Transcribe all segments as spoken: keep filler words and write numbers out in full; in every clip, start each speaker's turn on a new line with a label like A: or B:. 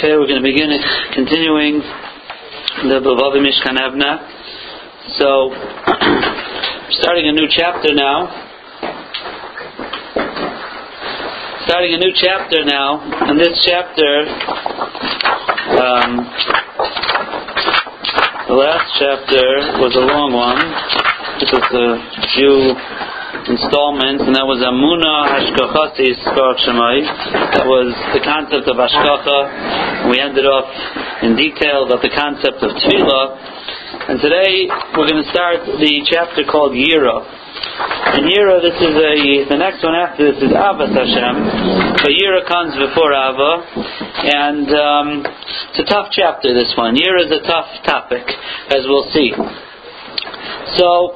A: Okay, we're going to begin continuing the Bavavi Mishkan Evna. So, starting a new chapter now. Starting a new chapter now, and this chapter, um, the last chapter was a long one. This was a few installments, and that was Amuna Hashkachasis Baruch Shemai. That was the concept of Hashkacha. We ended off in detail about the concept of Tefillah, and today we're going to start the chapter called Yira. And Yira, this is a the next one after this is Avas Hashem, but Yira comes before Ava, and um, it's a tough chapter. This one, Yira is a tough topic, as we'll see. So.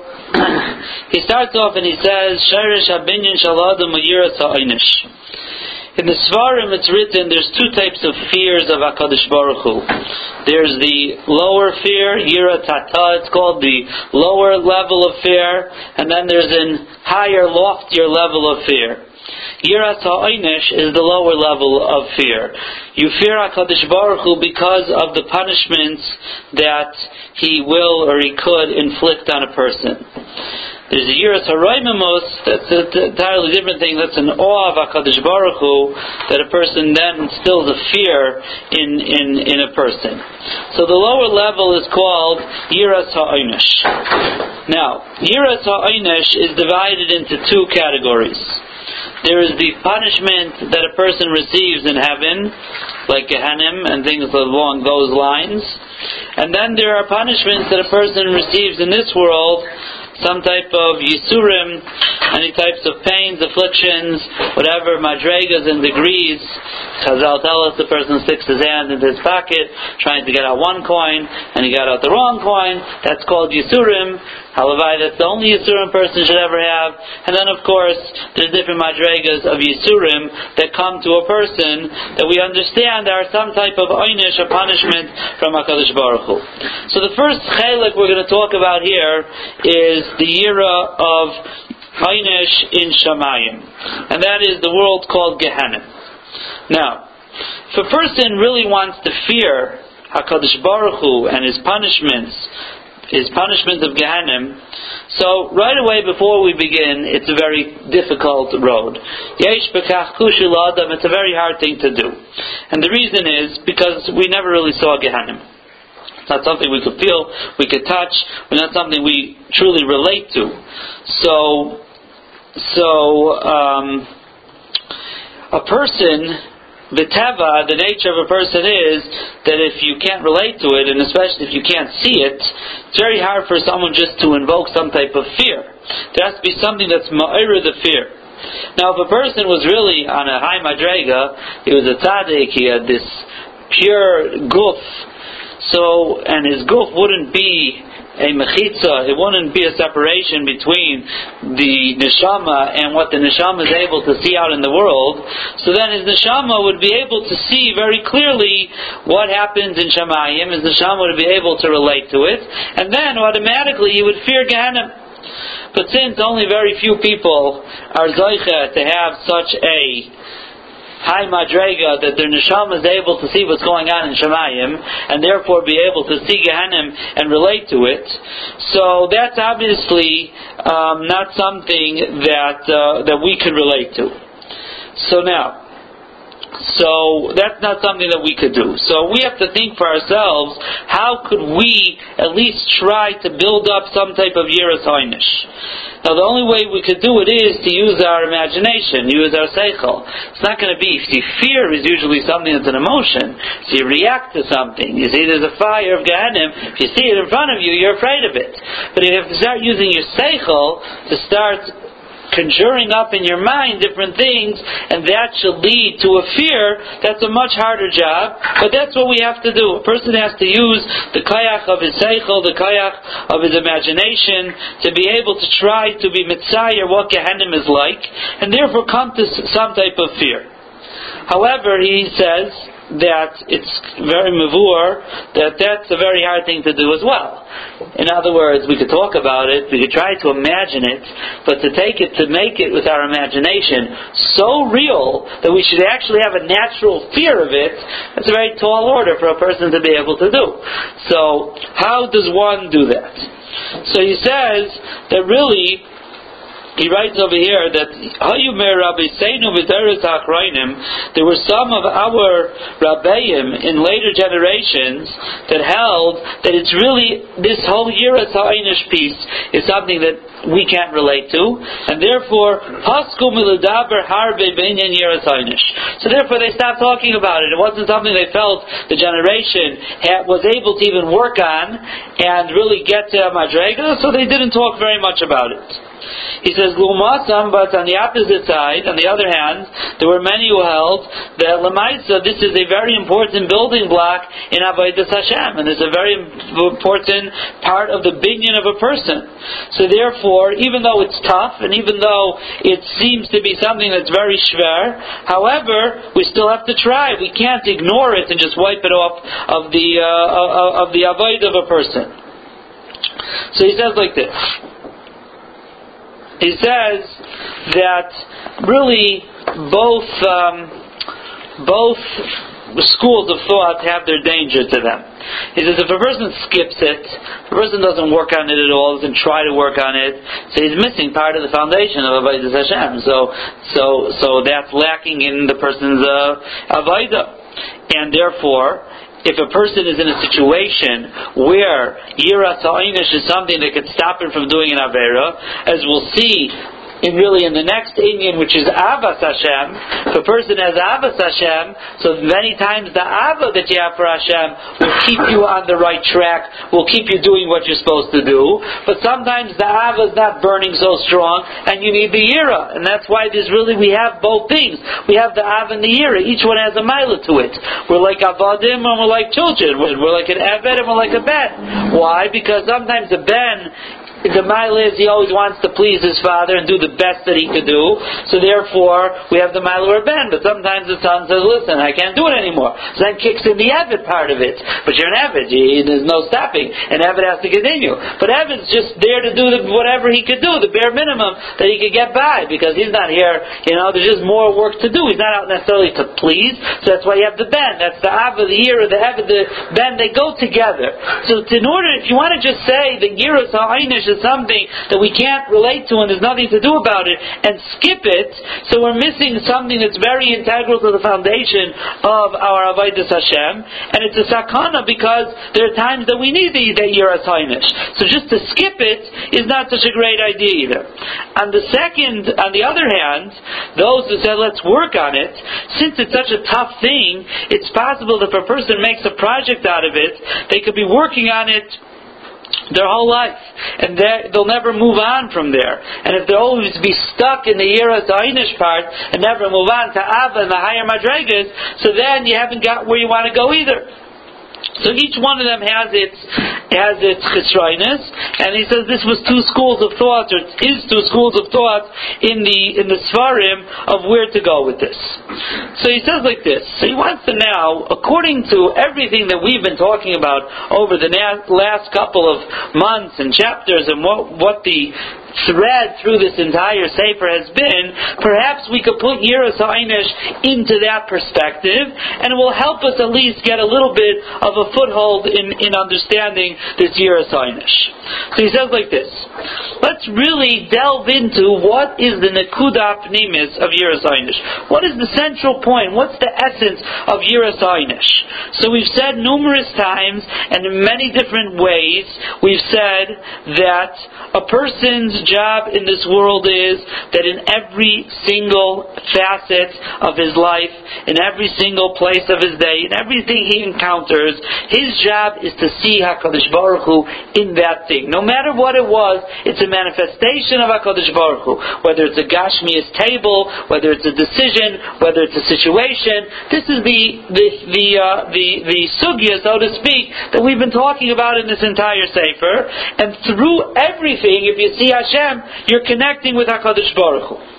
A: He starts off and he says, Shirish Habinyan Shaladam Yiras Ha'inish. In the Svarim it's written there's two types of fears of HaKadosh Baruch Hu. There's the lower fear, Yira Tata, it's called the lower level of fear, and then there's an higher, loftier level of fear. Yiras Ha'inish is the lower level of fear. You fear HaKadosh Baruch Hu because of the punishments that He will or He could inflict on a person. There's a Yiras Ha'Raimimos, that's an entirely different thing. That's an awe of HaKadosh Baruch Hu that a person then instills a fear in, in, in a person. So the lower level is called Yiras Ha'Inish. Now, Yiras Ha'Inish is divided into two categories. There is the punishment that a person receives in heaven, like Gehenim and things along those lines. And then there are punishments that a person receives in this world, some type of Yisurim, any types of pains, afflictions, whatever, madregas and degrees. Chazal tell us the person sticks his hand into his pocket, trying to get out one coin, and he got out the wrong coin. That's called Yisurim. Halavai, that's the only Yisurim person should ever have. And then, of course, there's different madregas of Yisurim that come to a person that we understand are some type of einish, or punishment from HaKadosh Baruch Hu. So the first chelik we're going to talk about here is the Yira of einish in Shamayim. And that is the world called Gehenim. Now, if a person really wants to fear HaKadosh Baruch Hu and his punishments, his punishment of Gehenim, so right away before we begin, it's a very difficult road. Yesh bekach kushil adam, it's a very hard thing to do. And the reason is because we never really saw Gehenim. It's not something we could feel, we could touch, but not something we truly relate to. So, so um, a person, V'teva, the nature of a person is that if you can't relate to it, and especially if you can't see it, it's very hard for someone just to invoke some type of fear. There has to be something that's ma'ira the fear. Now, if a person was really on a high madrega, he was a tzaddik, he had this pure guf, so, and his guf wouldn't be a mechitza, it wouldn't be a separation between the neshama and what the neshama is able to see out in the world. So then his neshama would be able to see very clearly what happens in Shamayim. His neshama would be able to relate to it, and then automatically he would fear Gehenim. But since only very few people are zoicha to have such a high madrega that their neshama is able to see what's going on in Shamayim and therefore be able to see Gehenim and relate to it, so that's obviously um, not something that uh, that we could relate to. So now, so that's not something that we could do. So we have to think for ourselves, how could we at least try to build up some type of Yiras Ha'inish? Now the only way we could do it is to use our imagination, use our seichel. It's not going to be, see, fear is usually something that's an emotion. So you react to something. You see there's a fire of Gehenim, if you see it in front of you, you're afraid of it. But you have to start using your seichel to start conjuring up in your mind different things, and that should lead to a fear. That's a much harder job, but that's what we have to do. A person has to use the kayach of his seichel, the kayach of his imagination, to be able to try to be mitzayer what Gehenim is like, and therefore come to some type of fear. However, he says, that it's very mavur, that that's a very hard thing to do as well. In other words, we could talk about it, we could try to imagine it, but to take it, to make it with our imagination so real that we should actually have a natural fear of it, that's a very tall order for a person to be able to do. So, how does one do that? So he says that really, he writes over here that there were some of our Rabbeim in later generations that held that it's really, this whole Yiras HaEinish piece is something that we can't relate to, and therefore Pasku Miludaber Harbe Beinyan Yiras HaEinish. So therefore they stopped talking about it. It wasn't something they felt the generation had, was able to even work on and really get to Madrega, so they didn't talk very much about it. He says, Lumasam, but on the opposite side, on the other hand, there were many who held that Lamaisa, this is a very important building block in Avodas Hashem, and it's a very important part of the binyan of a person. So therefore, even though it's tough, and even though it seems to be something that's very shver, however, we still have to try. We can't ignore it and just wipe it off of the uh, of the avodah of a person. So he says like this. He says that really both um, both schools of thought have their danger to them. He says if a person skips it, if a person doesn't work on it at all, doesn't try to work on it, so he's missing part of the foundation of Avodas Hashem. So, so, so that's lacking in the person's uh, avodah, and therefore, if a person is in a situation where Yiras HaEinish is something that could stop him from doing an Avera, as we'll see in really in the next Inyan, which is Avas Hashem, if a person has Avas Hashem, so many times the Ava that you have for Hashem will keep you on the right track, will keep you doing what you're supposed to do, but sometimes the Ava is not burning so strong, and you need the Yira, and that's why there's really, we have both things. We have the Ava and the Yira, each one has a mila to it. We're like Avadim and we're like children, we're like an Eved and we're like a Ben. Why? Because sometimes the Ben, the mile is he always wants to please his father and do the best that he could do. So therefore, we have the mile or ben. But sometimes the son says, "Listen, I can't do it anymore." So then kicks in the Eved part of it. But you're an Eved; you, there's no stopping, and Eved has to continue. But Eved's just there to do the, whatever he could do, the bare minimum that he could get by, because he's not here. You know, there's just more work to do. He's not out necessarily to please. So that's why you have the ben. That's the Ava, the Yira, the Eved, the ben. They go together. So in order, if you want to just say the Yiras HaEinish is something that we can't relate to and there's nothing to do about it, and skip it, so we're missing something that's very integral to the foundation of our Avodas Hashem, and it's a sakana because there are times that we need the, the Yiras HaEinish. So just to skip it is not such a great idea either. On the second, on the other hand, those who said let's work on it, since it's such a tough thing, it's possible that if a person makes a project out of it, they could be working on it their whole life, and they'll never move on from there. And if they'll always be stuck in the Yiras HaEinish part and never move on to Ava and the higher Madregas, so then you haven't got where you want to go either. So each one of them has its has its chisroinus, and he says this was two schools of thought, or is two schools of thought in the in the Svarim of where to go with this. So he says like this. So he wants to now, according to everything that we've been talking about over the na- last couple of months and chapters, and what what the thread through this entire Sefer has been, perhaps we could put Yiras HaEinish into that perspective, and it will help us at least get a little bit of a foothold in, in understanding this Yiras HaEinish. So he says like this. Let's really delve into what is the Nekuda Pnimis of Yiras HaEinish. What is the central point? What's the essence of Yiras HaEinish? So we've said numerous times, and in many different ways, we've said that a person's job in this world is that in every single facet of his life, in every single place of his day, in everything he encounters, his job is to see HaKadosh Baruch Hu in that thing. No matter what it was, it's a manifestation of HaKadosh Baruch Hu. Whether it's a Gashmias table, whether it's a decision, whether it's a situation, this is the the the uh, the, the sugya, so to speak, that we've been talking about in this entire Sefer. And through everything, if you see Hashem, you're connecting with HaKadosh Baruch Hu.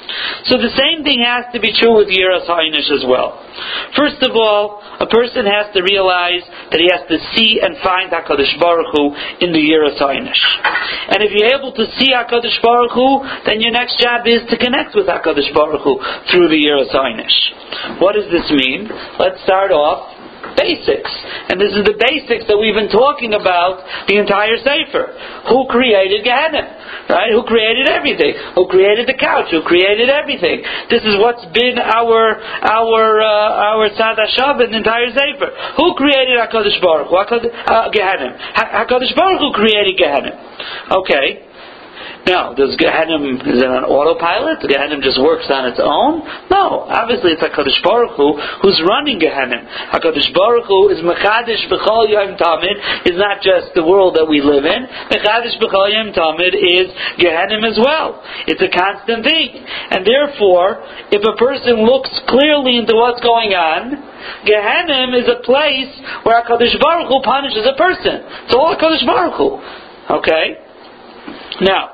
A: So the same thing has to be true with Yiras Hainish as well. First of all, a person has to realize that he has to see and find HaKadosh Baruch Hu in the Yiras Hainish. And if you're able to see HaKadosh Baruch Hu, then your next job is to connect with HaKadosh Baruch Hu through the Yiras Hainish. What does this mean? Let's start off basics. And this is the basics that we've been talking about the entire Sefer. Who created Gehenna? Right? Who created everything? Who created the couch? Who created everything? This is what's been our our uh, our Tzad HaShav in the entire Sefer. Who created HaKadosh Baruch Hu? Uh, Gehenna. HaKadosh Baruch Hu created Gehenna. Okay. Now, does Gehenna, is it an autopilot? Gehenna just works on its own? No. Obviously, it's HaKadosh Baruch Hu who's running Gehenna. HaKadosh Baruch Hu is Mechadish B'chol Yom Tamid, is not just the world that we live in. Mechadish B'chol Yom Tamid is Gehenna as well. It's a constant thing. And therefore, if a person looks clearly into what's going on, Gehenna is a place where HaKadosh Baruch Hu punishes a person. It's all HaKadosh Baruch Hu. Okay? Now,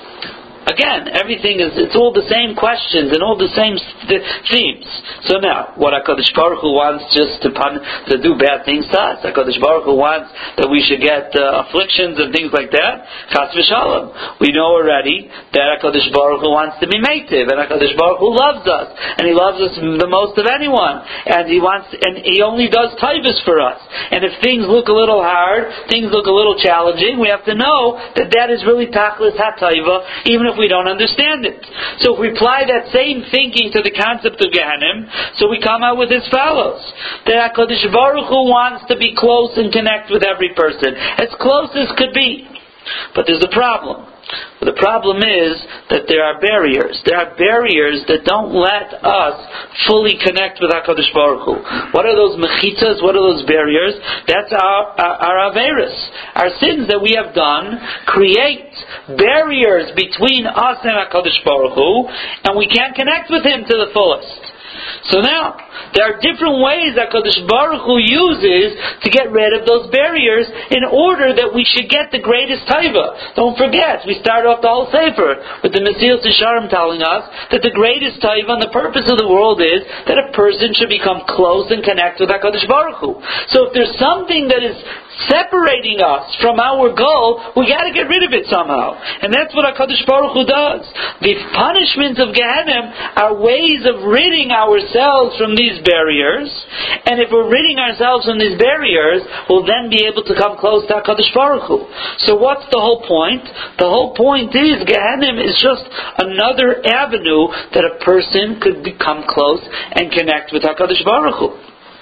A: again, everything is, it's all the same questions and all the same th- themes. So now, what HaKadosh Baruch Hu wants just to pun- to do bad things to us? HaKadosh Baruch Hu wants that we should get uh, afflictions and things like that? Chas v'shalom. We know already that HaKadosh Baruch Hu wants to be meitiv, and HaKadosh Baruch Hu loves us, and He loves us the most of anyone, and He wants, and He only does taivas for us. And if things look a little hard, things look a little challenging, we have to know that that is really tachlis hataiva, even if we don't understand it. So if we apply that same thinking to the concept of Gehenim, so we come out with as follows: that HaKadosh Baruch Hu wants to be close and connect with every person, as close as could be. But there's a problem. The problem is that there are barriers. There are barriers that don't let us fully connect with HaKadosh Baruch Hu. What are those mechitas? What are those barriers? That's our, our, our averis. Our sins that we have done create barriers between us and HaKadosh Baruch Hu, and we can't connect with Him to the fullest. So now, there are different ways that HaKadosh Baruch Hu uses to get rid of those barriers in order that we should get the greatest taiva. Don't forget, we start off the whole Sefer with the Mesilas Yesharim telling us that the greatest taiva and the purpose of the world is that a person should become close and connect with HaKadosh Baruch Hu. So if there's something that is separating us from our goal, we got to get rid of it somehow. And that's what HaKadosh Baruch Hu does. The punishments of Gehenna are ways of ridding ourselves from these barriers, and if we're ridding ourselves from these barriers, we'll then be able to come close to HaKadosh Baruch Hu. So what's the whole point? The whole point is Gehenna is just another avenue that a person could become close and connect with HaKadosh Baruch Hu.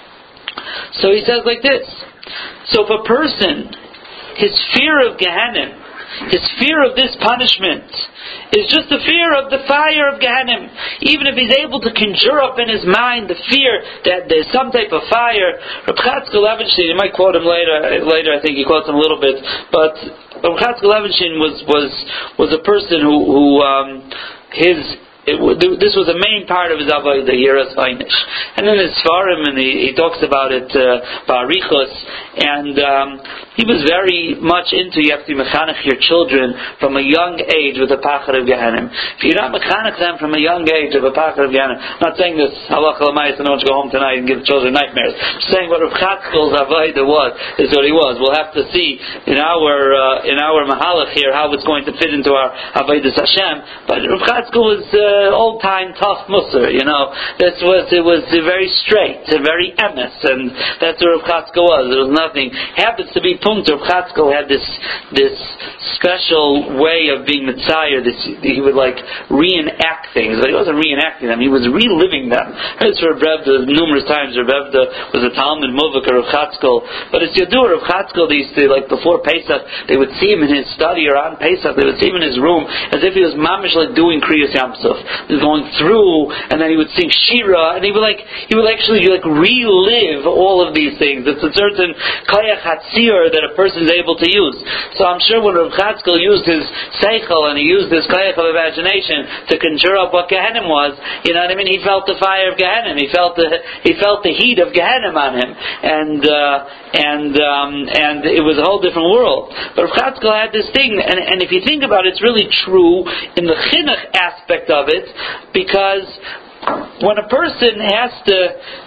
A: So he says like this: so if a person, his fear of Gehenna, his fear of this punishment, is just the fear of the fire of Gehenna, even if he's able to conjure up in his mind the fear that there's some type of fire. Reb Chatzkel Levenstein, you might quote him later, later I think he quotes him a little bit, but Reb Chatzkel Levenstein was, was, was a person who, who um, his It, this was a main part of his avodah, the Yiras Hainish. And then his Sfarim, and he, he talks about it, uh, Barichos, and um, he was very much into, you have to mechanech your children from a young age with a pachar of Gehenna. If you're not mechanech them from a young age of a pachar of Gehenna, I'm not saying this halacha l'mayis, I don't want to go home tonight and give the children nightmares. I'm just saying what Rav Chatzkel's avodah was, is what he was. We'll have to see in our uh, in our mahalach here how it's going to fit into our avodah Hashem. But Rav Chatzkel was uh, Uh, old-time tough musar, you know. This was, it was uh, very straight, uh, very emes, and that's what Rav Chatzkel was. There was nothing. Happens to be punkt. Rav Chatzkel had this this special way of being Mitzayir. This, he would like reenact things, but he wasn't reenacting them. He was reliving them. That's Rav Bevda numerous times. Rav Bevda was a Talmud Muvak of Rav Chatzkel, but it's Yadur Rav Chatzkel. They used to, like before Pesach, they would see him in his study, or on Pesach, they would see him in his room as if he was mamish like doing Kriyas Yam Suf. Going through, and then he would sing Shira, and he would like he would actually like relive all of these things. It's a certain Kayach Hatzir that a person is able to use. So I'm sure when Rav Chatzkel used his Seichel and he used his Kayach of imagination to conjure up what Gehenna was, you know what I mean? He felt the fire of Gehenna. He felt the he felt the heat of Gehenna on him, and uh, and um, and it was a whole different world. But Rav Chatzkel had this thing, and, and if you think about it, it's really true in the chinuch aspect of it. it, because when a person has to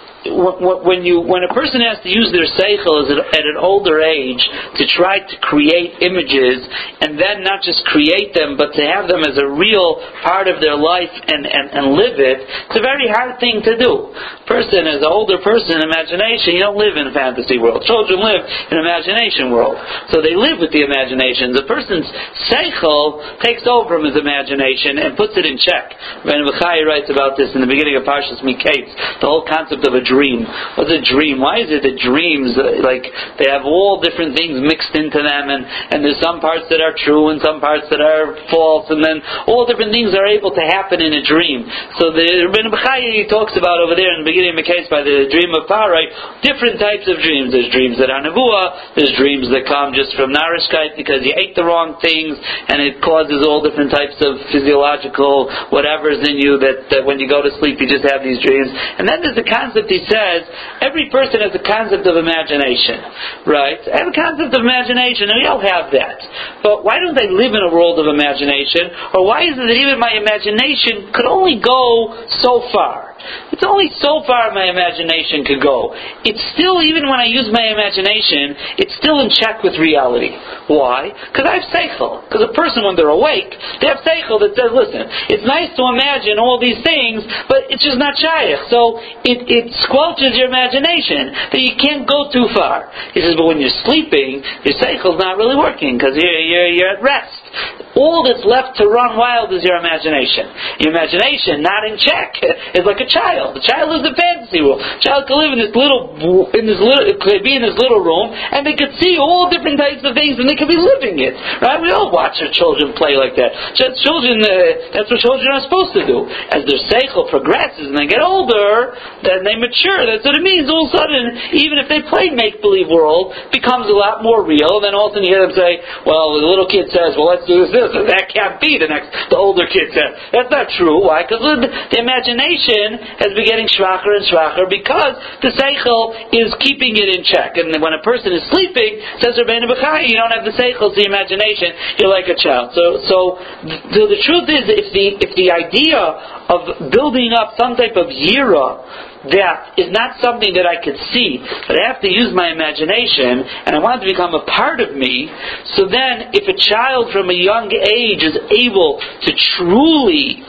A: when you when a person has to use their seichel at an older age to try to create images, and then not just create them but to have them as a real part of their life and, and, and live it, it's a very hard thing to do. Person, as an older person, imagination, you don't live in a fantasy world. Children live in an imagination world, so they live with the imagination. The person's seichel takes over from his imagination and puts it in check. Rabbeinu Bechai writes about this in the beginning of Parshas Miketz, the whole concept of a dream. What's a dream? Why is it that dreams, uh, like, they have all different things mixed into them, and, and there's some parts that are true and some parts that are false, and then all different things are able to happen in a dream. So the Rabbeinu Bechai talks about over there in the beginning of the case by the dream of Parai, different types of dreams. There's dreams that are nevuah, there's dreams that come just from narishkeit because you ate the wrong things, and it causes all different types of physiological whatever's in you that, that when you go to sleep you just have these dreams. And then there's the concept, he says, every person has a concept of imagination, right? I have a concept of imagination, and we all have that. But why don't I live in a world of imagination? Or why is it that even my imagination could only go so far? It's only so far my imagination could go. It's still, even when I use my imagination, it's still in check with reality. Why? Because I have seichel. Because a person, when they're awake, they have seichel that says, listen, it's nice to imagine all these things, but it's just not shaykh. So it, it squelches your imagination, that you can't go too far. He says, but when you're sleeping, your seichel's not really working, because you're, you're, you're at rest. All that's left to run wild is your imagination. Your imagination, not in check, is like a child. The child is a fantasy world. A child could live in this little, in this little, could be in this little room, and they could see all different types of things, and they could be living it. Right? We all watch our children play like that. Children, uh, that's what children are supposed to do. As their seichel progresses and they get older, then they mature. That's what it means. All of a sudden, even if they play make-believe world, it becomes a lot more real. Then all of a sudden you hear them say, well, the little kid says, well, let's do this, this. That can't be, the next, the older kid says. That's not true. Why? Because the, the imagination has been getting schwacher and schwacher because the seichel is keeping it in check. And when a person is sleeping, says Rabbeinu Bechai, you don't have the seichel, the imagination, you're like a child. So, so the, the truth is, if the, if the idea of building up some type of yira that is not something that I could see, but I have to use my imagination, and I want it to become a part of me, so then if a child from a young age is able to truly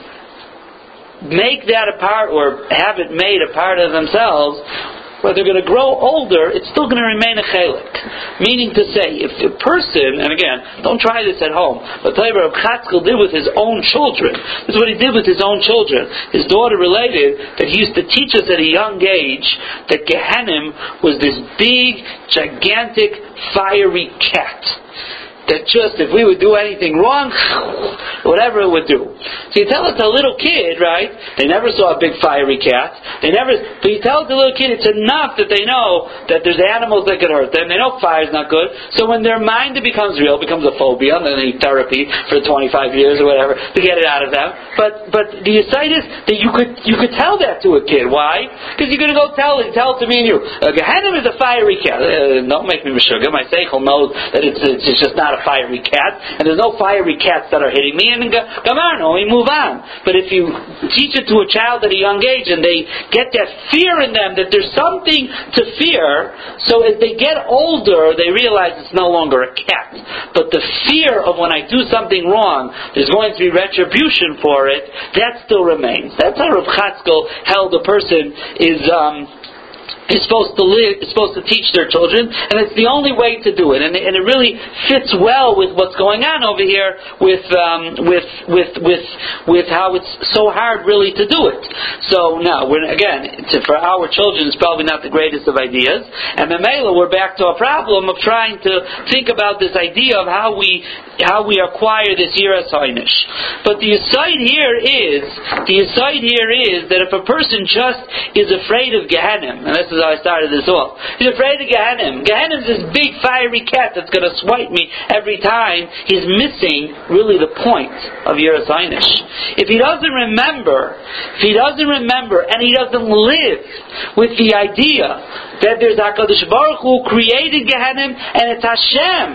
A: make that a part, or have it made a part of themselves, where they're going to grow older, it's still going to remain a chelik. Meaning to say, if a person, and again, don't try this at home, but tell you what Reb Chatzkel did with his own children. This is what he did with his own children. His daughter related that he used to teach us at a young age that Gehenim was this big, gigantic, fiery cat. That just, if we would do anything wrong, whatever it would do. So you tell it to a little kid, right? They never saw a big fiery cat. They never, but you tell it to a little kid, it's enough that they know that there's animals that could hurt them. They know fire's not good. So when their mind it becomes real, it becomes a phobia, and then they need therapy for twenty-five years or whatever to get it out of them. But but the aside is that you could you could tell that to a kid. Why? Because you're going to go tell it, tell it to me and you. Uh, Gehenim is a fiery cat. Uh, don't make me mishuga. My seichel knows that it's, it's just not a fiery cat, and there's no fiery cats that are hitting me, and gamarno, we move on. But if you teach it to a child at a young age, and they get that fear in them, that there's something to fear, so as they get older, they realize it's no longer a cat. But the fear of when I do something wrong, there's going to be retribution for it, that still remains. That's how Reb Chatzkel held a person is... Um, is supposed to live, is supposed to teach their children, and it's the only way to do it. And, and it really fits well with what's going on over here with um, with with with with how it's so hard really to do it. So now, we're, again, to, for our children, it's probably not the greatest of ideas. And Memela, we're back to a problem of trying to think about this idea of how we how we acquire this yiras hainish. But the aside here is the aside here is that if a person just is afraid of Gehenim, and this is how I started this off. He's afraid of Gehenim. Gehenim is this big fiery cat that's going to swipe me every time. He's missing really the point of yiras hainish. If he doesn't remember, if he doesn't remember, and he doesn't live with the idea that there's HaKadosh Baruch Hu created Gehenim, and it's Hashem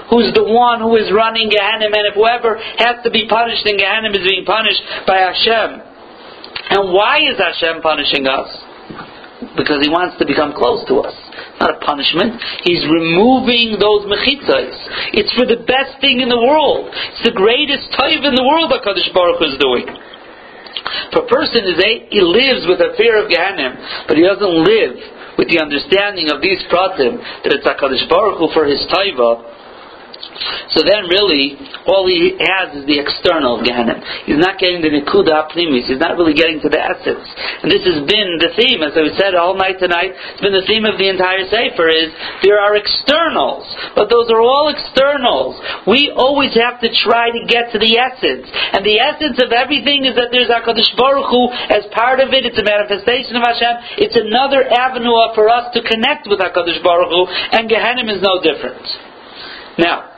A: who's the one who is running Gehenna, and if whoever has to be punished in Gehenna is being punished by Hashem. And why is Hashem punishing us? Because He wants to become close to us. Not a punishment. He's removing those mechitzas. It's for the best thing in the world. It's the greatest taiv in the world that HaKadosh Baruch Hu is doing. If a person is a, he lives with a fear of Gehenna, but he doesn't live with the understanding of these pratim, that it's HaKadosh Baruch Hu for his taiva, so then really, all he has is the external of Gehenna. He's not getting the Nikuda Pnimis. He's not really getting to the essence. And this has been the theme, as I said all night tonight, it's been the theme of the entire Sefer, is there are externals, but those are all externals. We always have to try to get to the essence. And the essence of everything is that there's HaKadosh Baruch Hu as part of it. It's a manifestation of Hashem. It's another avenue for us to connect with HaKadosh Baruch Hu, and Gehenna is no different. Now,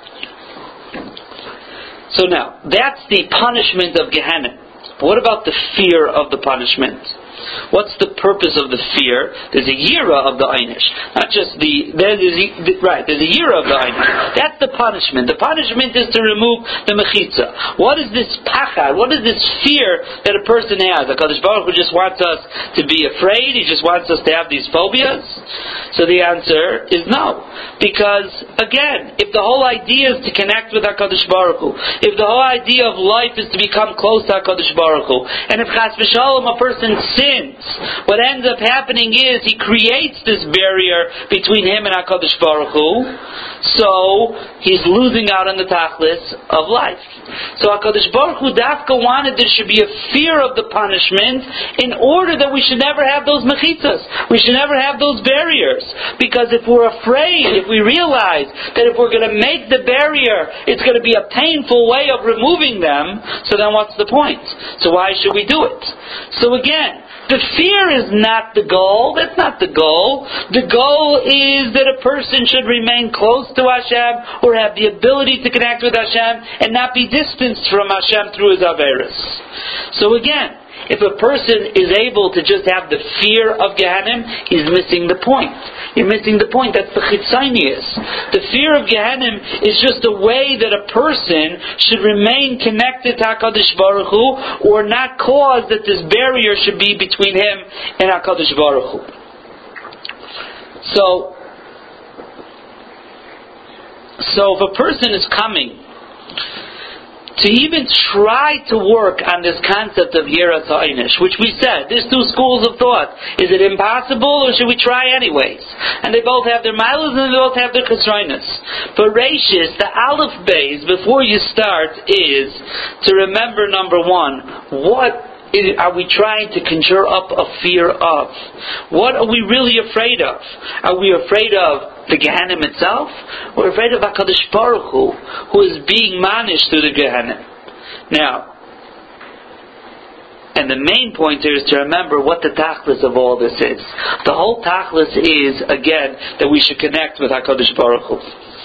A: So now, that's the punishment of Gehenna. What about the fear of the punishment? What's the purpose of the fear? There's a yira of the einish, not just the there's a, right. There's a yira of the einish. That's the punishment. The punishment is to remove the mechitza. What is this pachad? What is this fear that a person has? HaKadosh Baruch Hu just wants us to be afraid. He just wants us to have these phobias. So the answer is no, because again, if the whole idea is to connect with HaKadosh Baruch Hu, if the whole idea of life is to become close to HaKadosh Baruch Hu, and if chas v'shalom a person sins, what ends up happening is he creates this barrier between him and HaKadosh Baruch Hu, so he's losing out on the tachlis of life. So HaKadosh Baruch Hu dafka wanted there should be a fear of the punishment in order that we should never have those mechitzas. We should never have those barriers. Because if we're afraid, if we realize that if we're going to make the barrier, it's going to be a painful way of removing them, so then what's the point? So why should we do it? So again, the fear is not the goal. That's not the goal. The goal is that a person should remain close to Hashem, or have the ability to connect with Hashem, and not be distanced from Hashem through his averos. So again, if a person is able to just have the fear of Gehenna, he's missing the point. You're missing the point. That's the chitzonius. The fear of Gehenna is just a way that a person should remain connected to HaKadosh Baruch Hu, or not cause that this barrier should be between him and HaKadosh Baruch Hu. So, so if a person is coming to even try to work on this concept of Yiras HaEinish, which we said, there's two schools of thought. Is it impossible, or should we try anyways? And they both have their milas and they both have their chesroinus. But Reishis, the Aleph Beis, before you start, is to remember, number one, what are we trying to conjure up a fear of? What are we really afraid of? Are we afraid of the Gehenna itself? We're afraid of HaKadosh Baruch Hu, who is being managed through the Gehenna. Now, and the main point here is to remember what the tachlis of all this is. The whole tachlis is, again, that we should connect with HaKadosh Baruch Hu.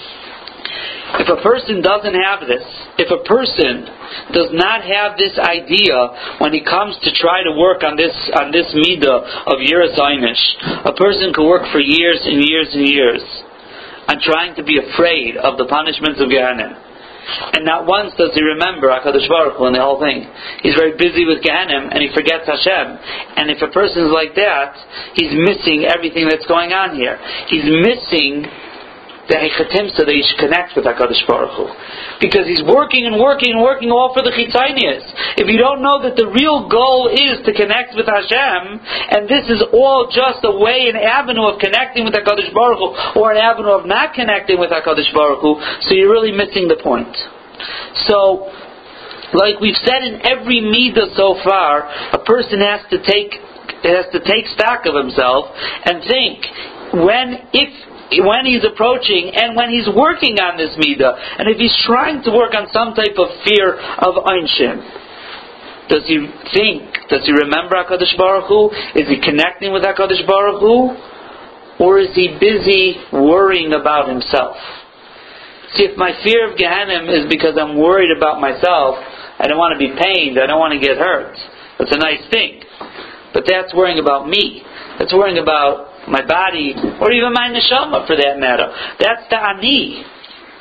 A: If a person doesn't have this, if a person does not have this idea when he comes to try to work on this on this midah of Yiras HaEinish, a person can work for years and years and years on trying to be afraid of the punishments of Gehenna. And not once does he remember HaKadosh Baruch Hu and the whole thing. He's very busy with Gehenna and he forgets Hashem. And if a person is like that, he's missing everything that's going on here. He's missing the hechatimsa that he should connect with HaKadosh Baruch Hu. Because he's working and working and working all for the chitzonius. If you don't know that the real goal is to connect with Hashem, and this is all just a way, an avenue of connecting with HaKadosh Baruch Hu, or an avenue of not connecting with HaKadosh Baruch Hu, so you're really missing the point. So, like we've said in every midah so far, a person has to take has to take stock of himself and think, when, if when he's approaching and when he's working on this midah, and if he's trying to work on some type of fear of Einshim, does he think, does he remember HaKadosh Baruch Hu? Is he connecting with HaKadosh Baruch Hu? Or is he busy worrying about himself? See, if my fear of Gehenna is because I'm worried about myself, I don't want to be pained, I don't want to get hurt, that's a nice thing. But that's worrying about me. That's worrying about my body, or even my neshama for that matter. That's the ani.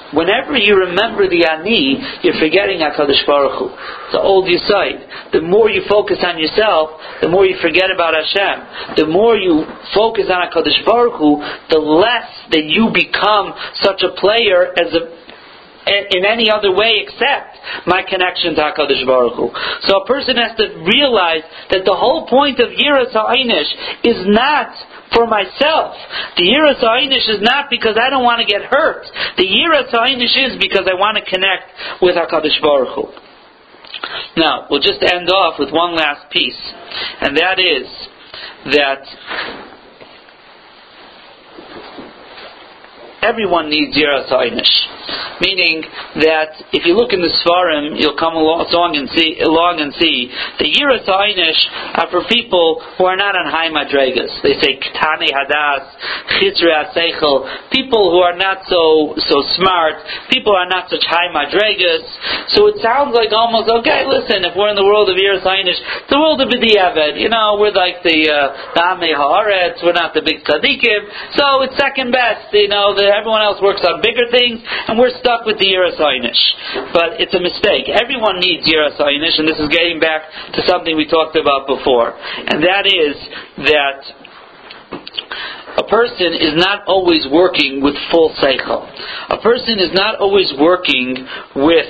A: whenever you remember the Ani, you're forgetting HaKadosh Baruch Hu. It's an old Yesod. The more you focus on yourself, the more you forget about Hashem. The more you focus on HaKadosh Baruch Hu, the less that you become such a player as a in any other way except my connection to HaKadosh Baruch Hu. So a person has to realize that the whole point of Yiras HaEinish is not for myself. The Yiras HaEinish is not because I don't want to get hurt. The Yiras HaEinish is because I want to connect with HaKadosh Baruch Hu. Now, we'll just end off with one last piece, and that is that everyone needs Yiras HaEinish. Meaning that if you look in the Sfarim, you'll come along and see, along and see the Yiras HaEinish are for people who are not on high madregas. They say Ktani Hadas, Chitzrei HaSeichel, people who are not so so smart, people who are not such high madregas. So it sounds like almost, okay, listen, if we're in the world of Yiras HaEinish, the world of B'diavad, you know, we're like the uh, the Amei Haaretz, we're not the big tzaddikim, so it's second best, you know, the, everyone else works on bigger things, and we're stuck with the Yiras HaEinish. But it's a mistake. Everyone needs Yiras HaEinish, and this is getting back to something we talked about before. And that is that a person is not always working with full seichel. A person is not always working with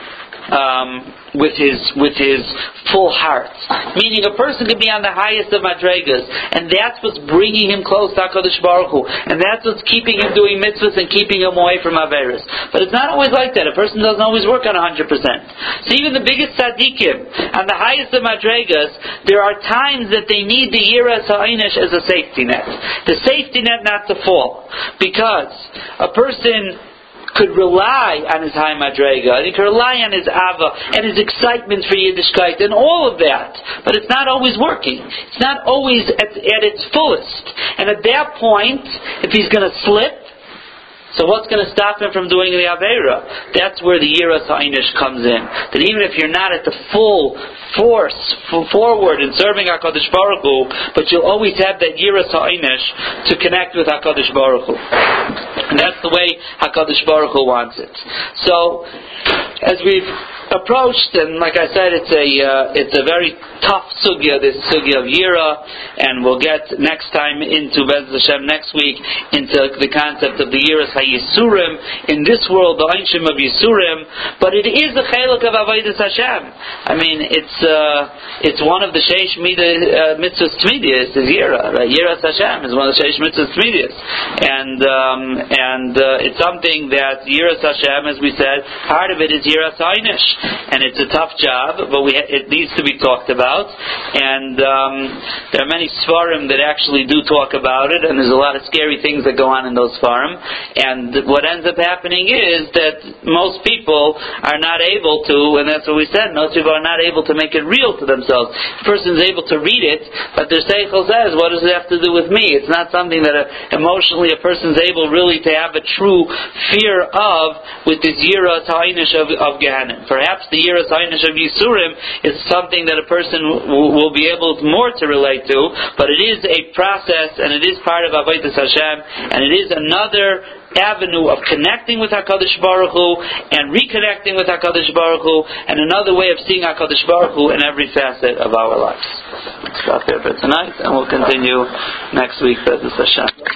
A: um, with his with his full heart. Meaning a person can be on the highest of madregas, and that's what's bringing him close to HaKadosh Baruch Hu, and that's what's keeping him doing mitzvahs and keeping him away from averos. But it's not always like that. A person doesn't always work on one hundred percent. So even the biggest tzaddikim, on the highest of madregas, there are times that they need the Yiras HaEinish as a safety net. The safety net not to fall. Because a person could rely on his high madrega, and he could rely on his ava, and his excitement for Yiddishkeit, and all of that. But it's not always working. It's not always at, at its fullest. And at that point, if he's going to slip, so what's going to stop him from doing the Aveira? That's where the Yiras HaEinish comes in. That even if you're not at the full force, full forward in serving HaKadosh Baruch Hu, but you'll always have that Yiras HaEinish to connect with HaKadosh Baruch Hu. And that's the way HaKadosh Baruch Hu wants it. So, as we've approached, and like I said, it's a uh, it's a very tough sugya, this sugya of Yira, and we'll get next time into Bez Hashem next week into the concept of the Yiras HaYisurim in this world, the Einshim of Yisurim. But it is a chelak of Avodas Hashem. I mean, it's uh, it's one of the Sheish uh, Mitzvahs Tmidius is Yira. Right? Yiras Hashem is one of the Sheish Mitzvahs Tmidius, and um, and uh, it's something that Yiras Hashem, as we said, part of it is Yiras HaEinish. And it's a tough job, but we ha- it needs to be talked about. And um, there are many Sfarim that actually do talk about it, and there's a lot of scary things that go on in those Sfarim. And what ends up happening is that most people are not able to, and that's what we said, most people are not able to make it real to themselves. The person is able to read it, but their seichel says, what does it have to do with me? It's not something that a, emotionally a person is able really to have a true fear of with this Yiras HaEinish of, of Gehenna. Perhaps Perhaps the Yiras HaEinish of Yisurim is something that a person w- will be able more to relate to, but it is a process, and it is part of Avodas Hashem, and it is another avenue of connecting with HaKadosh Baruch Hu and reconnecting with HaKadosh Baruch Hu, and another way of seeing HaKadosh Baruch Hu in every facet of our lives. Let's stop there for tonight, and we'll continue next week, B'ezras Hashem.